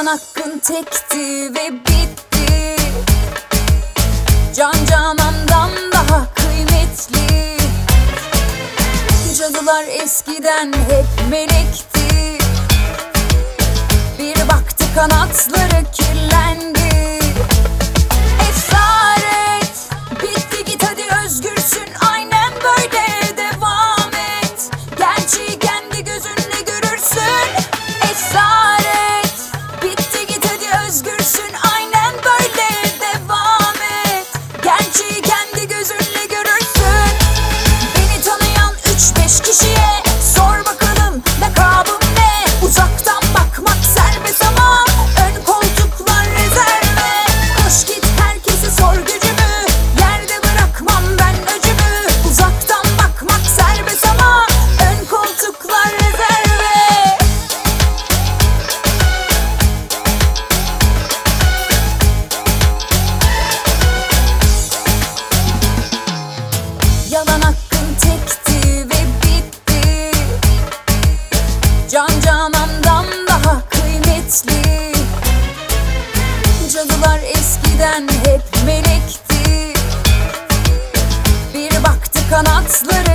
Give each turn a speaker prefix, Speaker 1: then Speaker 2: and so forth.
Speaker 1: Yalan hakkın tekti ve bitti. Can canandan daha kıymetli. Cadılar eskiden hep melekti. Bir baktı kanatları kirlendi. Esaret bitti, git hadi özgürsün. Aynen böyle devam et. Gerçeği kendi gözünle görürsün. Esaret bitti, git hadi özgürsün. Aynen böyle devam et. Gerçeği kendi gözünle görürsün. Beni tanıyan 3-5 kişiye sor bakalım lakabım ne? Uzaktan bakmak serbest ama ön koltuklar rezerve. Koş git herkese sor gücümü, yerde bırakmam ben öcümü. Uzaktan bakmak serbest ama ön koltuklar rezerve. Yalan hakkın tekti ve bitti. Can canandan daha kıymetli. Cadılar eskiden hep melekti. Bir baktı kanatları